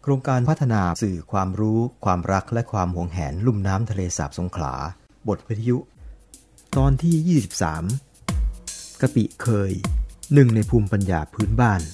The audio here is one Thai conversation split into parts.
โครงการพัฒนาสื่อความรู้ความรักและความหวงแหนลุ่มน้ำทะเลสาบสงขลาบทวิทยุตอนที่23กะปิเคยหนึ่งในภูมิปัญญาพื้นบ้าน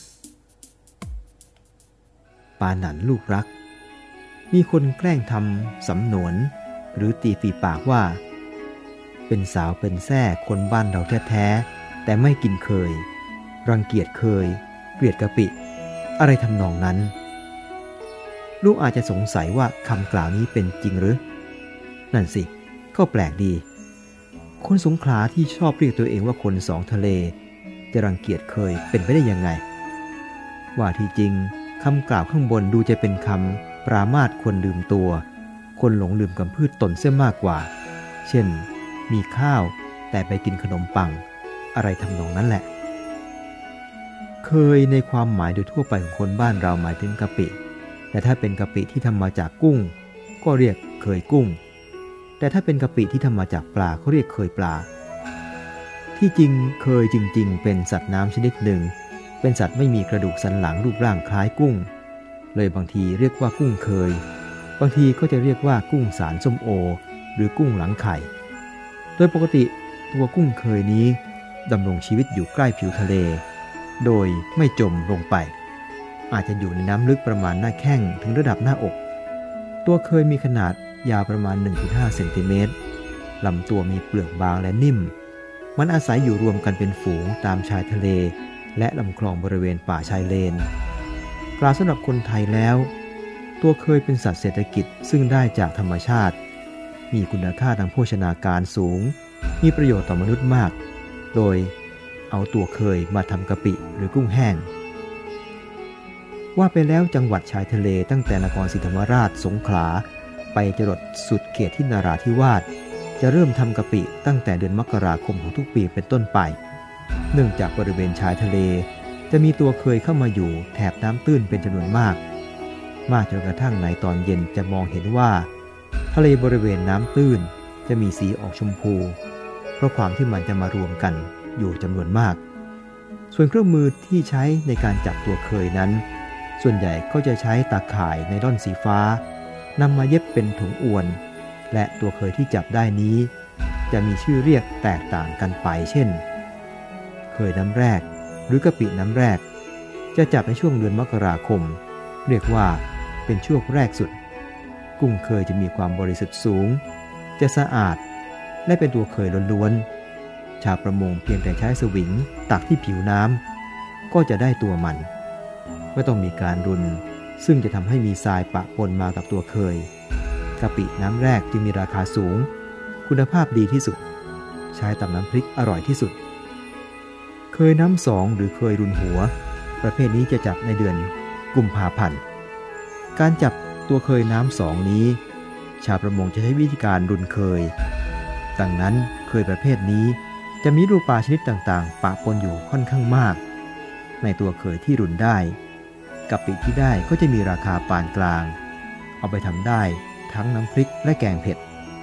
ปาหนันลูกรักมีคนแกล้งทำสำนวนหรือตีฝีปากว่าเป็นสาวเป็นแท้คนบ้านเราแท้ๆแต่ไม่กินเคยรังเกียจเคยเกลียดกะปิอะไรทำนองนั้นลูกอาจจะสงสัยว่าคำกล่าวนี้เป็นจริงหรือนั่นสิก็แปลกดีคนสงขลาที่ชอบเรียกตัวเองว่าคนสองทะเลจะรังเกียจเคยเป็นไปได้ยังไงว่าที่จริงคำกล่าวข้างบนดูจะเป็นคำปรามาสคนลืมตัวคนหลงลืมกำพืชตนเสียมากกว่าเช่นมีข้าวแต่ไปกินขนมปังอะไรทำนองนั้นแหละเคยในความหมายโดยทั่วไปของคนบ้านเราหมายถึงกะปิแต่ถ้าเป็นกะปิที่ทำมาจากกุ้งก็เรียกเคยกุ้งแต่ถ้าเป็นกะปิที่ทำมาจากปลาเขาเรียกเคยปลาที่จริงเคยจริงๆเป็นสัตว์น้ำชนิดหนึ่งเป็นสัตว์ไม่มีกระดูกสันหลังรูปร่างคล้ายกุ้งเลยบางทีเรียกว่ากุ้งเคยบางทีก็จะเรียกว่ากุ้งสารส้มโอหรือกุ้งหลังไข่โดยปกติตัวกุ้งเคยนี้ดำรงชีวิตอยู่ใกล้ผิวทะเลโดยไม่จมลงไปอาจจะอยู่ในน้ำลึกประมาณหน้าแข้งถึงระดับหน้าอกตัวเคยมีขนาดยาวประมาณ 1.5 เซนติเมตรลำตัวมีเปลือกบางและนิ่มมันอาศัยอยู่รวมกันเป็นฝูงตามชายทะเลและลำคลองบริเวณป่าชายเลนกล่าวสำหรับคนไทยแล้วตัวเคยเป็นสัตว์เศรษฐกิจซึ่งได้จากธรรมชาติมีคุณค่าทางโภชนาการสูงมีประโยชน์ต่อมนุษย์มากโดยเอาตัวเคยมาทำกะปิหรือกุ้งแห้งว่าไปแล้วจังหวัดชายทะเลตั้งแต่นครศรีธรรมราชสงขลาไปจรดสุดเขตที่นราธิวาสจะเริ่มทำกะปิตั้งแต่เดือนมกราคมของทุกปีเป็นต้นไปเนื่องจากบริเวณชายทะเลจะมีตัวเคยเข้ามาอยู่แถบน้ำตื้นเป็นจำนวนมากจนกระทั่งในตอนเย็นจะมองเห็นว่าทะเลบริเวณน้ำตื้นจะมีสีออกชมพูเพราะความที่มันจะมารวมกันอยู่จำนวนมากส่วนเครื่องมือที่ใช้ในการจับตัวเคยนั้นส่วนใหญ่ก็จะใช้ตาข่ายไนล่อนสีฟ้านำมาเย็บเป็นถุงอวนและตัวเคยที่จับได้นี้จะมีชื่อเรียกแตกต่างกันไปเช่นเคยน้ำแรกหรือกะปิน้ำแรกจะจับในช่วงเดือนมกราคมเรียกว่าเป็นช่วงแรกสุดกุ้งเคยจะมีความบริสุทธิ์สูงจะสะอาดและเป็นตัวเคยล้วนๆชาวประมงเพียงแต่ใช้สวิงตักที่ผิวน้ำก็จะได้ตัวมันไม่ต้องมีการรุนซึ่งจะทำให้มีทรายปะปนมากับตัวเคยกะปิน้ำแรกจึงมีราคาสูงคุณภาพดีที่สุดใช้ตำน้ำพริกอร่อยที่สุดเคยน้ำสองหรือเคยรุนหัวประเภทนี้จะจับในเดือนกุมภาพันธ์การจับตัวเคยน้ำสองนี้ชาวประมงจะใช้วิธีการรุนเคยดังนั้นเคยประเภทนี้จะมีรูปปลาชนิดต่างๆปะปนอยู่ค่อนข้างมากในตัวเคยที่รุนได้กะปิที่ได้ก็จะมีราคาปานกลางเอาไปทำได้ทั้งน้ำพริกและแกงเผ็ด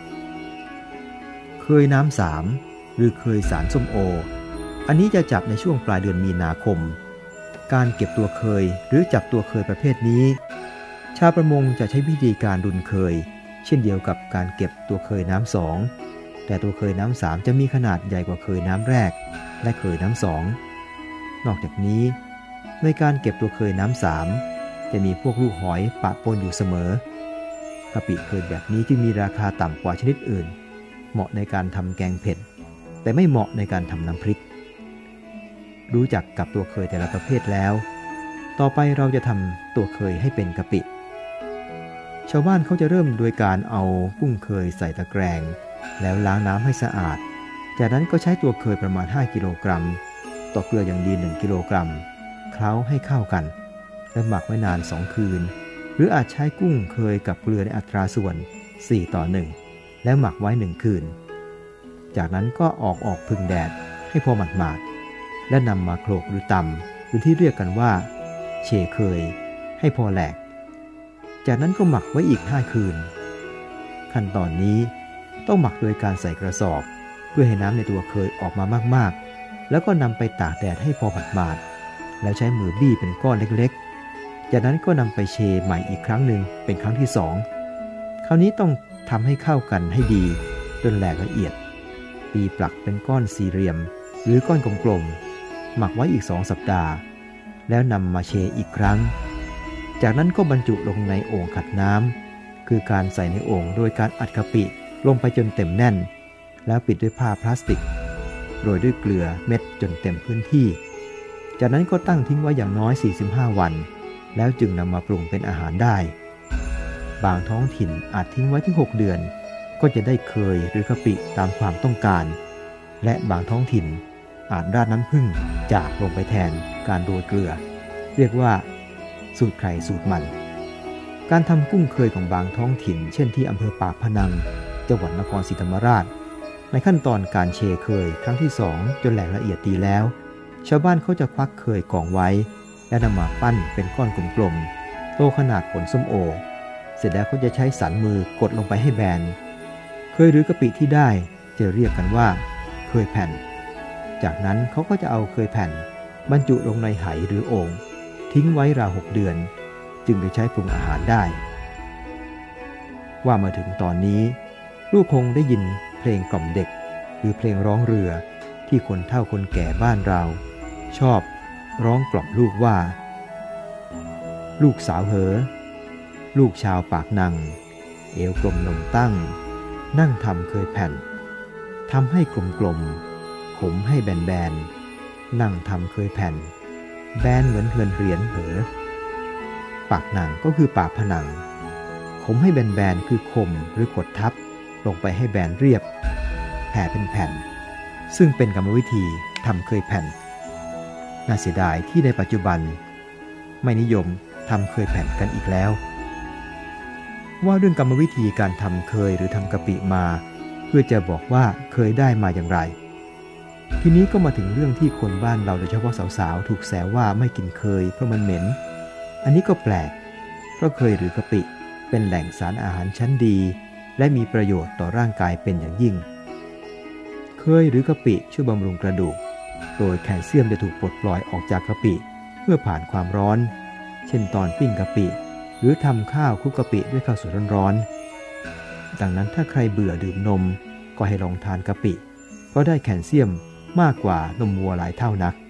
เคยน้ำสามหรือเคยสารส้มโออันนี้จะจับในช่วงปลายเดือนมีนาคมการเก็บตัวเคยหรือจับตัวเคยประเภทนี้ชาวประมงจะใช้วิธีการรุนเคยเช่นเดียวกับการเก็บตัวเคยน้ำสองแต่ตัวเคยน้ำสามจะมีขนาดใหญ่กว่าเคยน้ำแรกและเคยน้ำสองนอกจากนี้ในการเก็บตัวเคยน้ำสามจะมีพวกลูกหอยปะปนอยู่เสมอกะปิเคยแบบนี้จึงมีราคาต่ำกว่าชนิดอื่นเหมาะในการทำแกงเผ็ดแต่ไม่เหมาะในการทำน้ำพริกรู้จักกับตัวเคยแต่ละประเภทแล้วต่อไปเราจะทำตัวเคยให้เป็นกะปิชาวบ้านเขาจะเริ่มโดยการเอากุ้งเคยใส่ตะแกรงแล้วล้างน้ำให้สะอาดจากนั้นก็ใช้ตัวเคยประมาณ5กิโลกรัมต่อเกลืออย่างดี1กิโลกรัมเคล้าให้เข้ากันแล้วหมักไว้นาน2คืนหรืออาจใช้กุ้งเคยกับเกลือในอัตราส่วน4:1แล้วหมักไว้1คืนจากนั้นก็ออกพึ่งแดดให้พอหมาดๆและนำมาโขลกหรือตำหรือที่เรียกกันว่าเชเคยให้พอแหลกจากนั้นก็หมักไว้อีก5คืนขั้นตอนนี้ต้องหมักโดยการใส่กระสอบเพื่อให้น้ำในตัวเคยออกมามากๆแล้วก็นำไปตากแดดให้พอหมาดๆแล้วใช้มือบี้เป็นก้อนเล็กๆจากนั้นก็นำไปเชใหม่อีกครั้งหนึ่งเป็นครั้งที่สองคราวนี้ต้องทำให้เข้ากันให้ดีจนแหลกละเอียดตีปลักเป็นก้อนสี่เหลี่ยมหรือก้อนกลมๆหมักไว้อีก2 สัปดาห์แล้วนำมาเชอีกครั้งจากนั้นก็บรรจุลงในโอ่งขัดน้ำคือการใส่ในโอ่งโดยการอัดกะปิลงไปจนเต็มแน่นแล้วปิดด้วยผ้าพลาสติกโรยด้วยเกลือเม็ดจนเต็มพื้นที่จากนั้นก็ตั้งทิ้งไว้อย่างน้อย45 วันแล้วจึงนำมาปรุงเป็นอาหารได้บางท้องถิ่นอาจทิ้งไว้ถึง6 เดือนก็จะได้เคยหรือกะปิตามความต้องการและบางท้องถิ่นอาจราดน้ำผึ้งจากลงไปแทนการโรยเกลือเรียกว่าสูตรใครสูตรมันการทำกุ้งเคยของบางท้องถิ่นเช่นที่อำเภอปากพนังจังหวัดนครศรีธรรมราชในขั้นตอนการเชเคยครั้งที่2จนแหลกละเอียดดีแล้วชาวบ้านเขาจะควักเคยกองไว้และนำมาปั้นเป็นก้อนกลมๆโตขนาดผลส้มโอเสร็จแล้วเขาจะใช้สันมือกดลงไปให้แบนเคยหรือกะปิที่ได้จะเรียกกันว่าเคยแผ่นจากนั้นเขาก็จะเอาเคยแผ่นบรรจุลงในไหหรือโอ่งทิ้งไว้ราว6 เดือนจึงจะใช้ปรุงอาหารได้ว่ามาถึงตอนนี้ลูกคงได้ยินเพลงกล่อมเด็กหรือเพลงร้องเรือที่คนเฒ่าคนแก่บ้านเราชอบร้องกล่อมลูกว่าลูกสาวเหอลูกชาวปากนังเอวกลมนมตั้งนั่งทำเคยแผ่นทำให้กลมๆขมให้แบนๆนั่งทำเคยแผ่นแบนเหมือนเฮือนเหรียญเหอปากหนังก็คือปากผนังขมให้แบนๆคือคมหรือกดทับลงไปให้แบนเรียบแผ่เป็นแผ่นซึ่งเป็นกรรมวิธีทำเคยแผ่นน่าเสียดายที่ในปัจจุบันไม่นิยมทำเคยแผ่นกันอีกแล้วว่าเรื่องกรรมวิธีการทำเคยหรือทำกะปิมาเพื่อจะบอกว่าเคยได้มาอย่างไรทีนี้ก็มาถึงเรื่องที่คนบ้านเราโดยเฉพาะสาวๆถูกแซวว่าไม่กินเคยเพราะมันเหม็นอันนี้ก็แปลกเพราะเคยหรือกะปิเป็นแหล่งสารอาหารชั้นดีและมีประโยชน์ต่อร่างกายเป็นอย่างยิ่งเคยหรือกะปิช่วยบำรุงกระดูกโดยแคลเซียมจะถูกปลดปล่อยออกจากกะปิเมื่อผ่านความร้อนเช่นตอนปิ้งกะปิหรือทำข้าวคลุกกะปิด้วยข้าวสวยร้อนๆดังนั้นถ้าใครเบื่อดื่มนมก็ให้ลองทานกะปิเพราะได้แคลเซียมมากกว่านมวัวหลายเท่านัก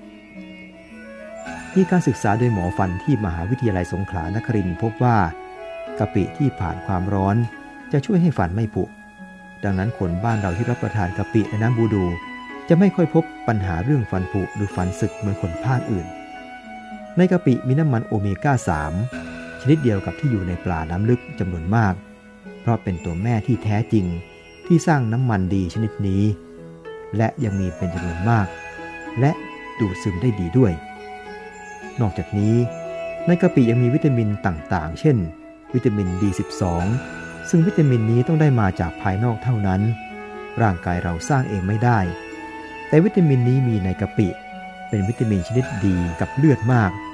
มีการศึกษาโดยหมอฟันที่มหาวิทยาลัยสงขลานครินทร์พบว่ากะปิที่ผ่านความร้อนจะช่วยให้ฟันไม่ผุดังนั้นคนบ้านเราที่รับประทานกะปิและน้ำบูดูจะไม่ค่อยพบปัญหาเรื่องฟันผุหรือฟันสึกเหมือนคนภาคอื่นในกะปิมีน้ำมันโอเมก้า 3ชนิดเดียวกับที่อยู่ในปลาน้ำลึกจำนวนมากเพราะเป็นตัวแม่ที่แท้จริงที่สร้างน้ำมันดีชนิดนี้และยังมีเป็นจำนวนมากและดูดซึมได้ดีด้วยนอกจากนี้ในกะปิยังมีวิตามินต่างๆเช่นวิตามิน B12 ซึ่งวิตามินนี้ต้องได้มาจากภายนอกเท่านั้นร่างกายเราสร้างเองไม่ได้แต่วิตามินนี้มีในกะปิเป็นวิตามินชนิดดีกับเลือดมาก